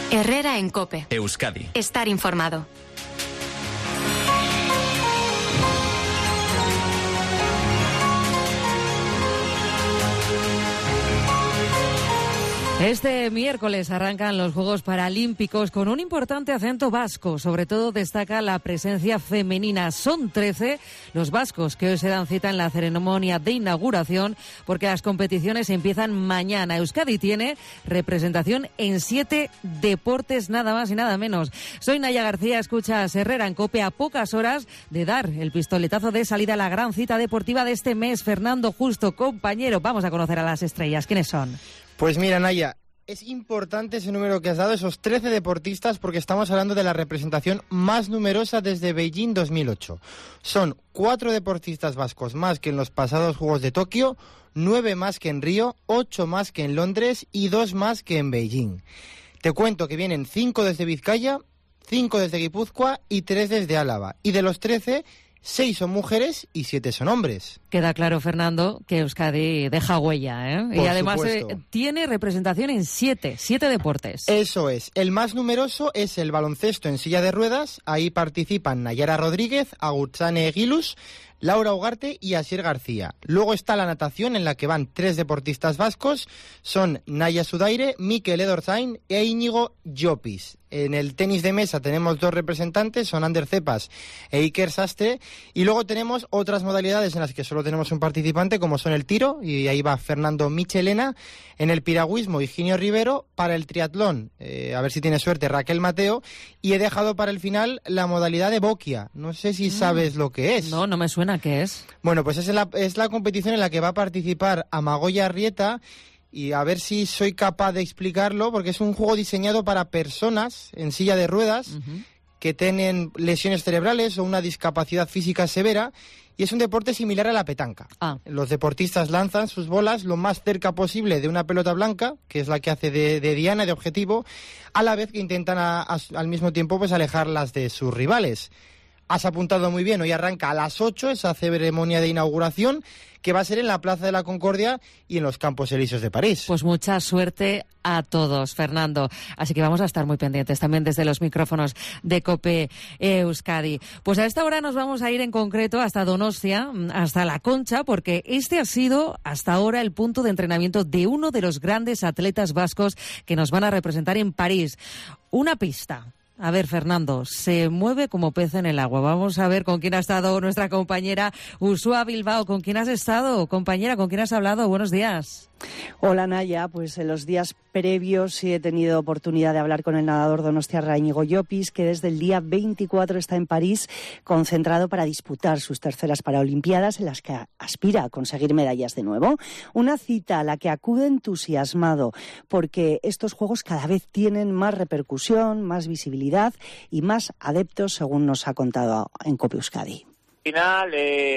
Herrera en COPE. Euskadi. Estar informado. Este miércoles arrancan los Juegos Paralímpicos con un importante acento vasco. Sobre todo destaca la presencia femenina. Son 13 los vascos que hoy se dan cita en la ceremonia de inauguración porque las competiciones empiezan mañana. Euskadi tiene representación en 7 deportes, nada más y nada menos. Soy Naya García, escuchas Herrera en COPE a pocas horas de dar el pistoletazo de salida a la gran cita deportiva de este mes. Fernando Justo, compañero, vamos a conocer a las estrellas. ¿Quiénes son? Pues mira, Naya, es importante ese número que has dado, esos 13 deportistas, porque estamos hablando de la representación más numerosa desde Beijing 2008. Son 4 deportistas vascos más que en los pasados Juegos de Tokio, 9 más que en Río, 8 más que en Londres y 2 más que en Beijing. Te cuento que vienen 5 desde Vizcaya, 5 desde Guipúzcoa y 3 desde Álava. Y de los 13... 6 son mujeres y 7 son hombres. Queda claro, Fernando, que Euskadi deja huella, ¿eh? Y además tiene representación en 7 deportes. Eso es. El más numeroso es el baloncesto en silla de ruedas. Ahí participan Nayara Rodríguez, Agutzane Egilus, Laura Ugarte y Asier García. Luego está la natación, en la que van 3 deportistas vascos. Son Naya Sudaire, Mikel Edorzain e Íñigo Llopis. En el tenis de mesa tenemos 2 representantes, son Ander Cepas e Iker Sastre. Y luego tenemos otras modalidades en las que solo tenemos un participante, como son el tiro, y ahí va Fernando Michelena. En el piragüismo, Higinio Rivero. Para el triatlón, a ver si tiene suerte, Raquel Mateo. Y he dejado para el final la modalidad de boquia. No sé si sabes lo que es. No me suena. ¿Qué es? Bueno, pues es la competición en la que va a participar Amagoya Arrieta. Y a ver si soy capaz de explicarlo, porque es un juego diseñado para personas en silla de ruedas que tienen lesiones cerebrales o una discapacidad física severa, y es un deporte similar a la petanca. Los deportistas lanzan sus bolas lo más cerca posible de una pelota blanca, que es la que hace de diana, de objetivo, a la vez que intentan al mismo tiempo pues alejarlas de sus rivales. Has apuntado muy bien, hoy arranca a las 8 esa ceremonia de inauguración, que va a ser en la Plaza de la Concordia y en los Campos Elíseos de París. Pues mucha suerte a todos, Fernando. Así que vamos a estar muy pendientes también desde los micrófonos de COPE Euskadi. Pues a esta hora nos vamos a ir en concreto hasta Donostia, hasta La Concha, porque este ha sido hasta ahora el punto de entrenamiento de uno de los grandes atletas vascos que nos van a representar en París. Una pista. A ver, Fernando, se mueve como pez en el agua. Vamos a ver con quién ha estado nuestra compañera Ursúa Bilbao. ¿Con quién has estado, compañera? ¿Con quién has hablado? Buenos días. Hola, Naya. Pues en los días previos sí he tenido oportunidad de hablar con el nadador donostiarra Íñigo Llopis, que desde el día 24 está en París concentrado para disputar sus terceras Paralimpiadas, en las que aspira a conseguir medallas de nuevo. Una cita a la que acude entusiasmado, porque estos Juegos cada vez tienen más repercusión, más visibilidad y más adeptos, según nos ha contado en COPE Euskadi. Al final,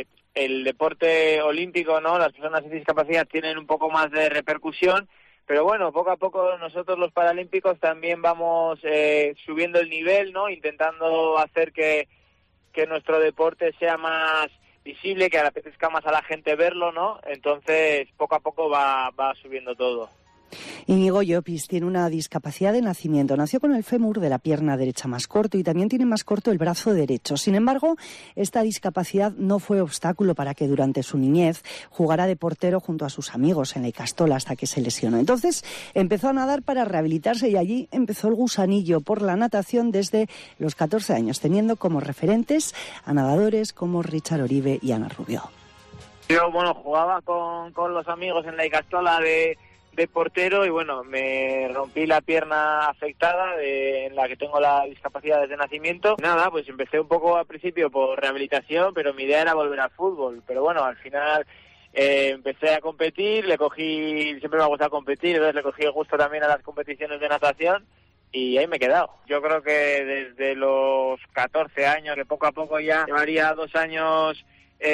el deporte olímpico, ¿no? Las personas sin discapacidad tienen un poco más de repercusión, pero bueno, poco a poco nosotros los paralímpicos también vamos subiendo el nivel, ¿no? Intentando hacer que nuestro deporte sea más visible, que apetezca más a la gente verlo, ¿no? Entonces, poco a poco va subiendo todo. Íñigo Llopis tiene una discapacidad de nacimiento. Nació con el fémur de la pierna derecha más corto y también tiene más corto el brazo derecho. Sin embargo, esta discapacidad no fue obstáculo para que durante su niñez jugara de portero junto a sus amigos en la Ikastola hasta que se lesionó. Entonces empezó a nadar para rehabilitarse y allí empezó el gusanillo por la natación desde los 14 años, teniendo como referentes a nadadores como Richard Oribe y Ana Rubio. Yo, jugaba con los amigos en la Ikastola de portero y me rompí la pierna afectada en la que tengo la discapacidad desde nacimiento. Nada, pues empecé un poco al principio por rehabilitación, pero mi idea era volver al fútbol. Pero al final empecé a competir, siempre me ha gustado competir, entonces le cogí el gusto también a las competiciones de natación y ahí me he quedado. Yo creo que desde los 14 años, que poco a poco ya llevaría 2 años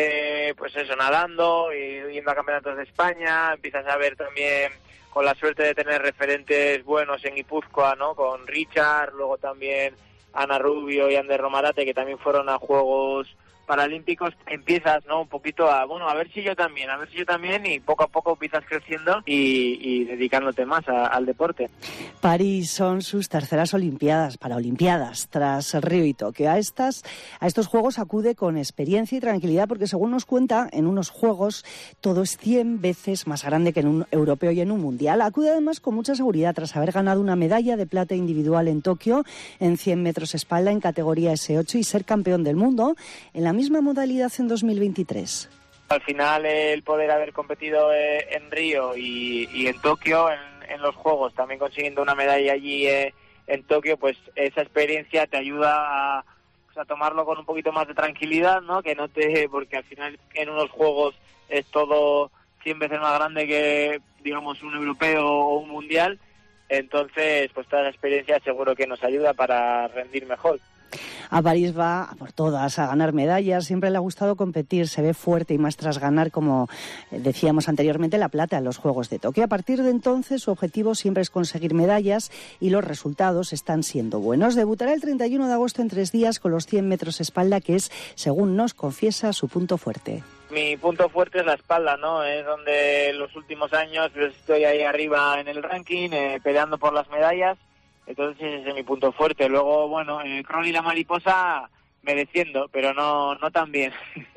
nadando y yendo a campeonatos de España, empiezas a ver también, con la suerte de tener referentes buenos en Guipúzcoa, ¿no? Con Richard, luego también Ana Rubio y Ander Romarate, que también fueron a Juegos paralímpicos empiezas, ¿no? Un poquito a ver si yo también, y poco a poco empiezas creciendo y dedicándote más al deporte. París son sus terceras Paralimpiadas, tras Río y Tokio. A estos Juegos acude con experiencia y tranquilidad porque, según nos cuenta, en unos Juegos todo es 100 veces más grande que en un europeo y en un mundial. Acude además con mucha seguridad tras haber ganado una medalla de plata individual en Tokio en 100 metros espalda en categoría S8 y ser campeón del mundo en la misma modalidad en 2023. Al final, el poder haber competido en Río y en Tokio, en los Juegos, también consiguiendo una medalla allí en Tokio, pues esa experiencia te ayuda a tomarlo con un poquito más de tranquilidad, ¿no? Porque al final en unos Juegos es todo 100 veces más grande que, digamos, un europeo o un mundial. Entonces, pues toda esa experiencia seguro que nos ayuda para rendir mejor. A París va a por todas, a ganar medallas. Siempre le ha gustado competir, se ve fuerte y más tras ganar, como decíamos anteriormente, la plata en los Juegos de Tokio. A partir de entonces, su objetivo siempre es conseguir medallas y los resultados están siendo buenos. Debutará el 31 de agosto en 3 días con los 100 metros espalda, que es, según nos confiesa, su punto fuerte. Mi punto fuerte es la espalda, ¿no? Es donde en los últimos años estoy ahí arriba en el ranking, peleando por las medallas. Entonces ese es mi punto fuerte. Luego, bueno, el crawl y la mariposa me defiendo, pero no tan bien.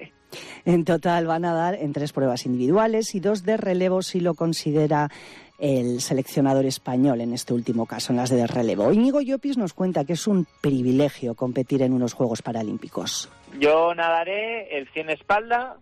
En total van a dar en 3 pruebas individuales y 2 de relevo, si lo considera el seleccionador español en este último caso, en las de relevo. Íñigo Llopis nos cuenta que es un privilegio competir en unos Juegos Paralímpicos. Yo nadaré el 100 espalda,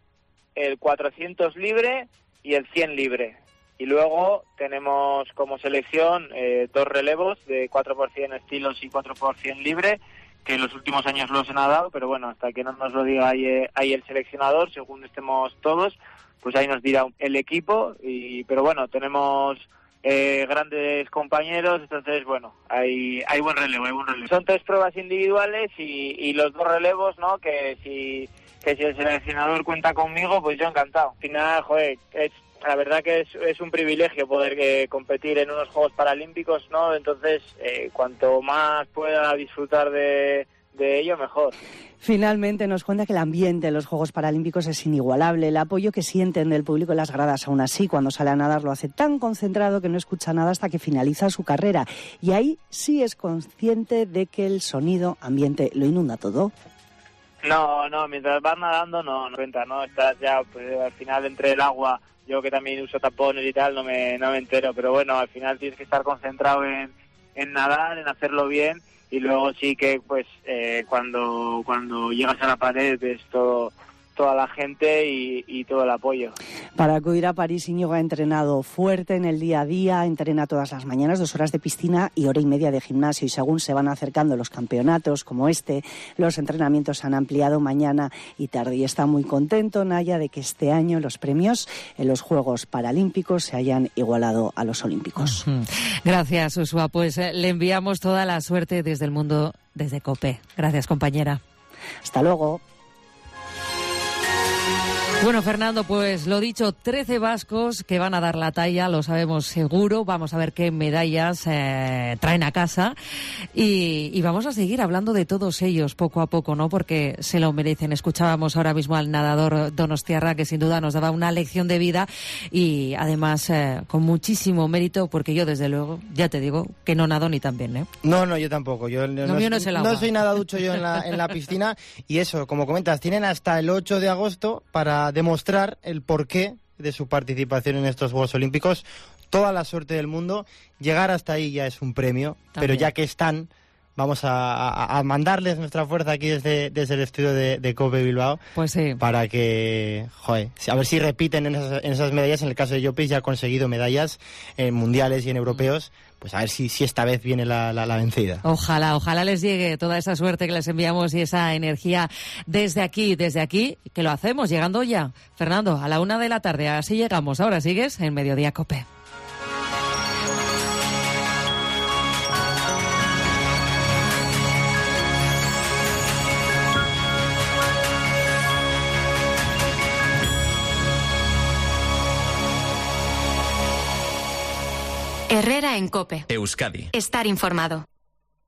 el 400 libre y el 100 libre. Y luego tenemos como selección 2 relevos de 4% estilos y 4% libre, que en los últimos años los he nadado, pero bueno, hasta que no nos lo diga ahí el seleccionador, según estemos todos, pues ahí nos dirá el equipo. Pero bueno, tenemos grandes compañeros, entonces bueno, hay buen relevo, Son 3 pruebas individuales y los 2 relevos, ¿no? Que si el seleccionador cuenta conmigo, pues yo encantado. Al final, la verdad que es un privilegio poder competir en unos Juegos Paralímpicos, ¿no? Entonces, cuanto más pueda disfrutar de ello, mejor. Finalmente nos cuenta que el ambiente en los Juegos Paralímpicos es inigualable. El apoyo que sienten del público en las gradas, aún así, cuando sale a nadar, lo hace tan concentrado que no escucha nada hasta que finaliza su carrera. Y ahí sí es consciente de que el sonido ambiente lo inunda todo. No, mientras vas nadando no cuenta, ¿no? Estás ya, pues, al final entre el agua. Yo que también uso tapones y tal, no me entero, pero bueno, al final tienes que estar concentrado en nadar, en hacerlo bien, y luego sí que pues cuando llegas a la pared ves toda la gente y todo el apoyo. Para acudir a París, Íñigo ha entrenado fuerte en el día a día, entrena todas las mañanas, 2 horas de piscina y 1 hora y media de gimnasio, y según se van acercando los campeonatos como los entrenamientos se han ampliado mañana y tarde, y está muy contento Naya de que este año los premios en los Juegos Paralímpicos se hayan igualado a los Olímpicos. Gracias, Uxua, pues le enviamos toda la suerte desde el mundo, desde COPE. Gracias, compañera. Hasta luego. Bueno, Fernando, pues lo dicho, 13 vascos que van a dar la talla, lo sabemos seguro. Vamos a ver qué medallas traen a casa y vamos a seguir hablando de todos ellos poco a poco, ¿no? Porque se lo merecen. Escuchábamos ahora mismo al nadador donostiarra, que sin duda nos daba una lección de vida y además con muchísimo mérito, porque yo desde luego, ya te digo, que no nado ni tan bien, ¿eh? No, yo tampoco. Yo no soy nadaducho yo en la piscina, y eso, como comentas, tienen hasta el 8 de agosto para demostrar el porqué de su participación en estos Juegos Olímpicos. Toda la suerte del mundo. Llegar hasta ahí ya es un premio, también. Pero ya que están, vamos a mandarles nuestra fuerza aquí desde el estudio de COPE Bilbao. Pues sí. Para que, a ver si repiten en esas medallas. En el caso de Llopis ya ha conseguido medallas en mundiales y en europeos. Pues a ver si esta vez viene la vencida. Ojalá les llegue toda esa suerte que les enviamos y esa energía desde aquí, que lo hacemos llegando ya, Fernando, a la 1 de la tarde. Así llegamos. Ahora sigues en Mediodía COPE. Herrera en COPE. Euskadi. Estar informado.